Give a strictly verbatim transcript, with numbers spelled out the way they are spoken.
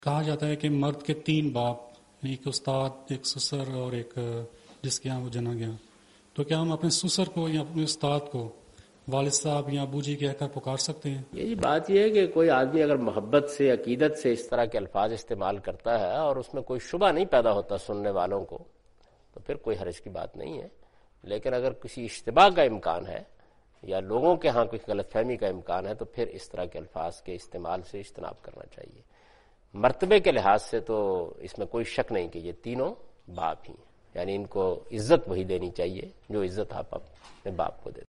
कहा जाता है कि मर्द के तीन बाप, एक उस्ताद, एक ससुर और एक जिसके यहाँ वो जना गया। तो क्या हम अपने ससुर को या अपने उस्ताद को वालिद साहब या अबू जी कहकर पुकार सकते हैं? ये जी बात यह है कि कोई आदमी अगर मोहब्बत से, अकीदत से इस तरह के अल्फाज इस्तेमाल करता है और उसमें कोई शुबा नहीं पैदा होता सुनने वालों को, तो फिर कोई हर्ज की बात नहीं है। लेकिन अगर किसी इश्तिबाह का इम्कान है या लोगों के यहाँ कोई गलतफहमी का इम्कान है तो फिर इस तरह के अल्फाज के इस्तेमाल से इज्तनाब करना चाहिए। मर्तबे के लिहाज से तो इसमें कोई शक नहीं कि ये तीनों बाप ही हैं, यानी इनको इज्जत वही देनी चाहिए जो इज्जत आप अपने बाप को देते।